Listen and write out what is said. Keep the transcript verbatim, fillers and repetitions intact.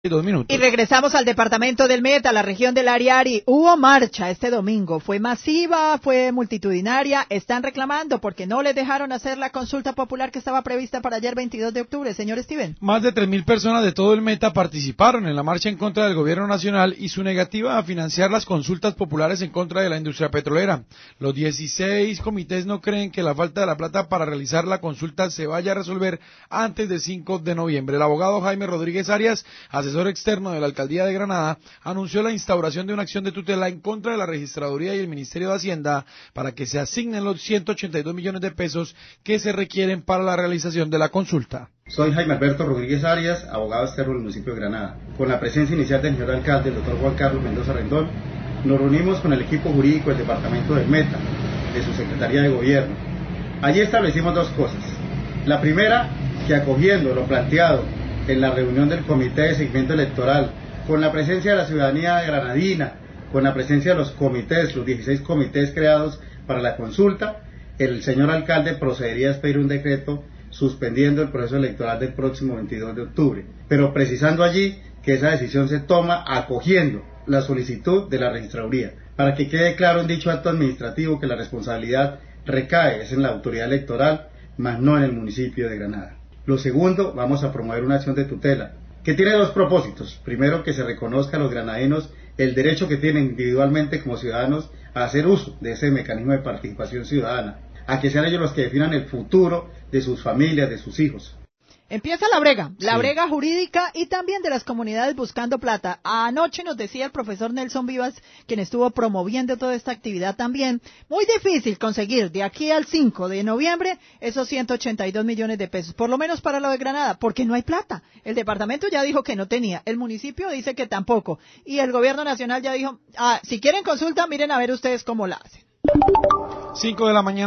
Dos minutos. Y regresamos al departamento del Meta, la región del Ariari. Hubo marcha este domingo, fue masiva, fue multitudinaria. Están reclamando porque no les dejaron hacer la consulta popular que estaba prevista para ayer veintidós de octubre. Señor Steven. Más de tres mil personas de todo el Meta participaron en la marcha en contra del gobierno nacional y su negativa a financiar las consultas populares en contra de la industria petrolera. Los dieciséis comités no creen que la falta de la plata para realizar la consulta se vaya a resolver antes del cinco de noviembre. El abogado Jaime Rodríguez Arias, asesor externo de la Alcaldía de Granada, anunció la instauración de una acción de tutela en contra de la Registraduría y el Ministerio de Hacienda para que se asignen los ciento ochenta y dos millones de pesos que se requieren para la realización de la consulta. Soy Jaime Alberto Rodríguez Arias, abogado externo del municipio de Granada. Con la presencia inicial del señor alcalde, el doctor Juan Carlos Mendoza Rendón, nos reunimos con el equipo jurídico del departamento del Meta, de su Secretaría de Gobierno. Allí establecimos dos cosas. La primera, que acogiendo lo planteado en la reunión del Comité de Seguimiento Electoral, con la presencia de la ciudadanía granadina, con la presencia de los comités, los dieciséis comités creados para la consulta, el señor alcalde procedería a expedir un decreto suspendiendo el proceso electoral del próximo veintidós de octubre, pero precisando allí que esa decisión se toma acogiendo la solicitud de la registraduría, para que quede claro en dicho acto administrativo que la responsabilidad recae es en la autoridad electoral, más no en el municipio de Granada. Lo segundo, vamos a promover una acción de tutela, que tiene dos propósitos. Primero, que se reconozca a los granadinos el derecho que tienen individualmente como ciudadanos a hacer uso de ese mecanismo de participación ciudadana, a que sean ellos los que definan el futuro de sus familias, de sus hijos. Empieza la brega, la Sí. brega jurídica y también de las comunidades buscando plata. Anoche nos decía el profesor Nelson Vivas, quien estuvo promoviendo toda esta actividad también, muy difícil conseguir de aquí al cinco de noviembre esos ciento ochenta y dos millones de pesos, por lo menos para lo de Granada, porque no hay plata. El departamento ya dijo que no tenía, el municipio dice que tampoco, y el gobierno nacional ya dijo, ah, si quieren consulta, miren a ver ustedes cómo la hacen. Cinco de la mañana.